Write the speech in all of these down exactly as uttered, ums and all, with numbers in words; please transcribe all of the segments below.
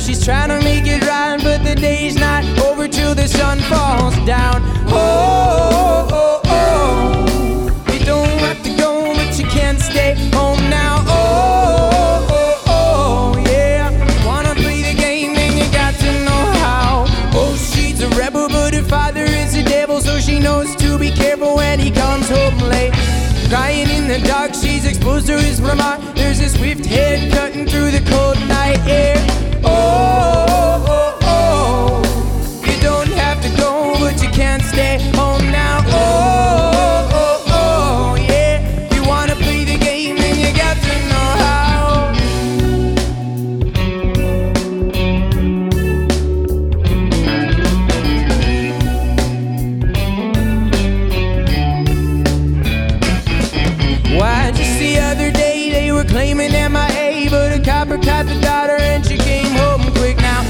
she's trying to make it right, but the day's not over till the sun falls down. Oh, oh, oh, oh. You don't have to go, but you can't stay home now. Oh, oh, oh, yeah. Wanna play the game, then you got to know how. Oh, she's a rebel, but her father is a devil, so she knows to be careful when he comes home late. Crying in the dark, she's exposed to his remark. There's a swift head cutting through the cold night air. Oh, oh, oh, you don't have to go, but you can't stay home now. Oh, oh, oh, yeah. You wanna play the game, then you got to know how. Why, just the other day they were claiming M I A, but a copper caught the daughter and she came home quick now.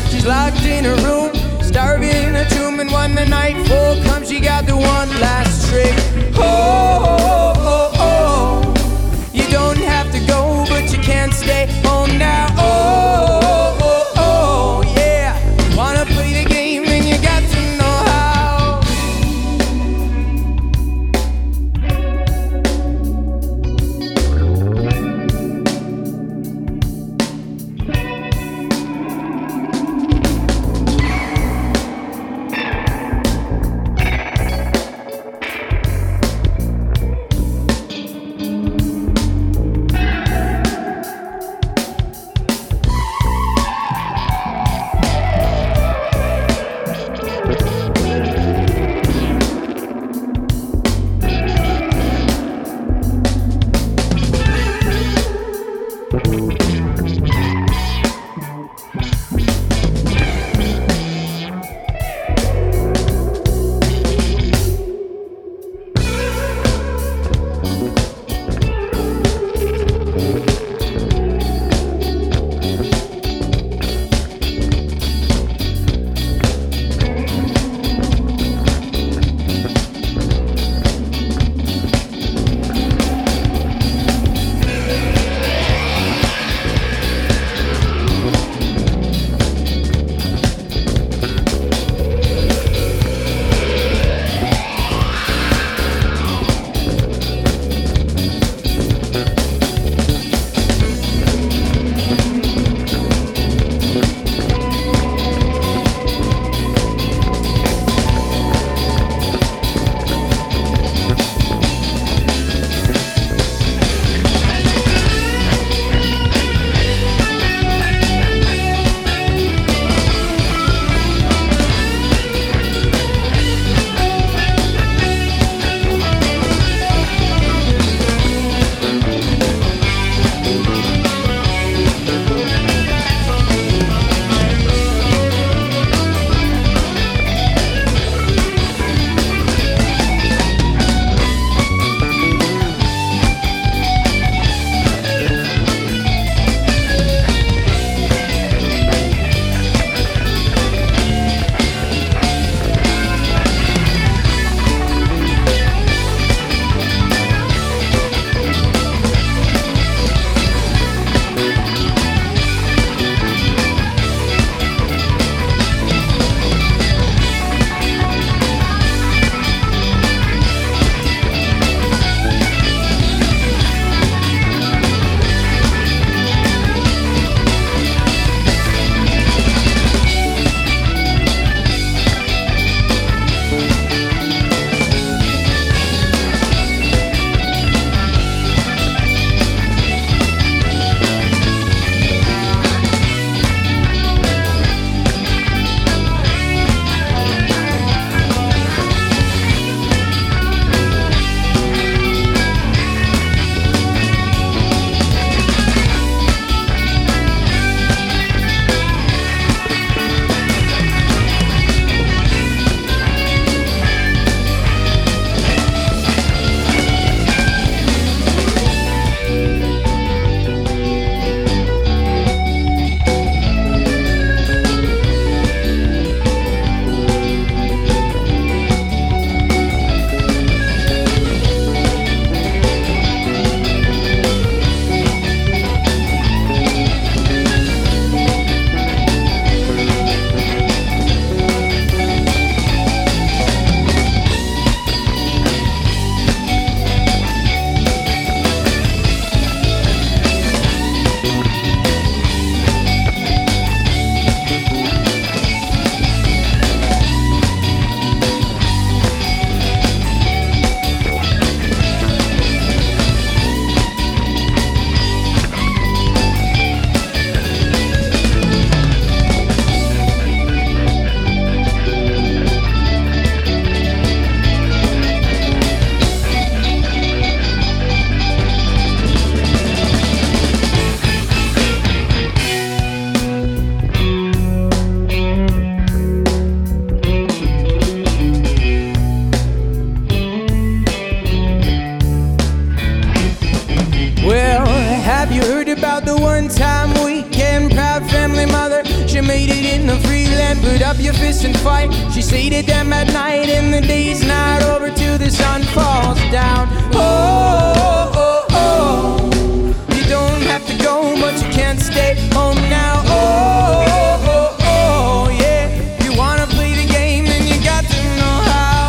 made it in the free land. Put up your fists and fight. She say to them at night, and the day's not over till the sun falls down. Oh, oh, oh, you don't have to go, but you can't stay home now. Oh, oh, oh, yeah. If you wanna play the game, then you got to know how.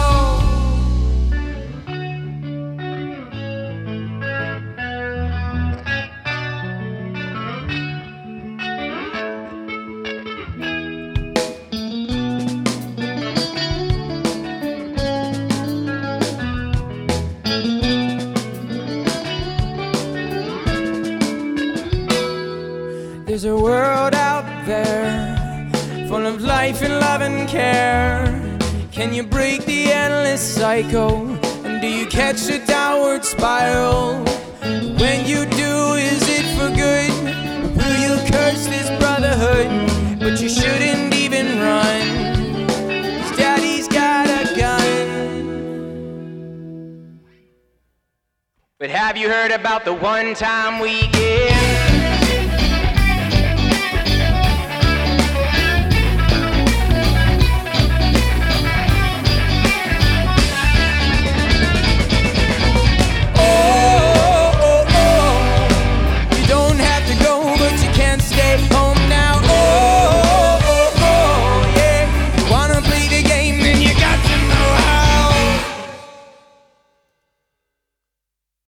There's a world out there full of life and love and care. Can you break the endless cycle? And do you catch the downward spiral? When you do, is it for good? Will you curse this brotherhood? But you shouldn't even run, 'cause daddy's got a gun. But have you heard about the one time weekend?